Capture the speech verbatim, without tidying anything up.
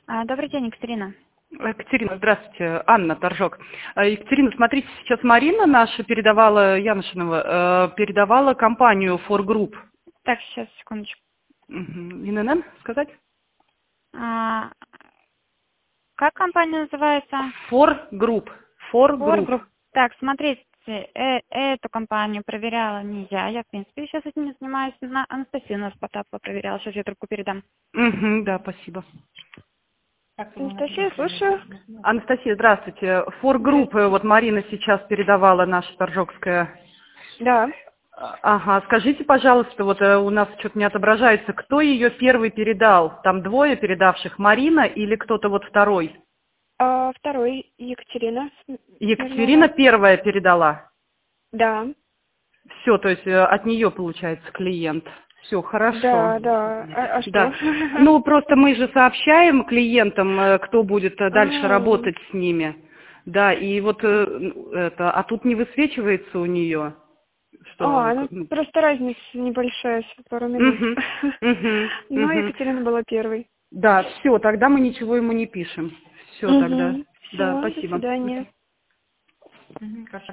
А, Добрый день, Екатерина. Екатерина, здравствуйте. Анна Торжок. Э, Екатерина, смотрите, сейчас Марина наша передавала, Янышинова, э, передавала компанию For Group. Так, сейчас, секундочку. Угу. ИНН сказать? А, как компания называется? For Group. For For Group. Group. Так, смотрите, э- эту компанию проверяла не я. Я, в принципе, сейчас этим не занимаюсь. На Анастасия у нас Потапова проверяла. Сейчас я трубку передам. Угу, да, спасибо. Анастасия, слушаю. Анастасия, здравствуйте. For Group, э, вот Марина сейчас передавала, наша торжокская. Да. Ага, скажите, пожалуйста, вот э, у нас что-то не отображается, кто ее первый передал? Там двое передавших, Марина или кто-то вот второй? А, второй, Екатерина. Екатерина первая передала. Да. Все, то есть э, от нее получается клиент. Все, хорошо. Да, да. А, а что? Да. Ну, просто мы же сообщаем клиентам, э, кто будет э, дальше А, работать с ними. Да, и вот э, н- это, а тут не высвечивается у нее, что... А, к- ну ну, просто разница небольшая, всего пару минут. мгм, мгм, Но мгм. Екатерина была первой. Да, все, тогда мы ничего ему не пишем. Все тогда. Угу. Да, Все, до спасибо. свидания. Мгм, хорошо.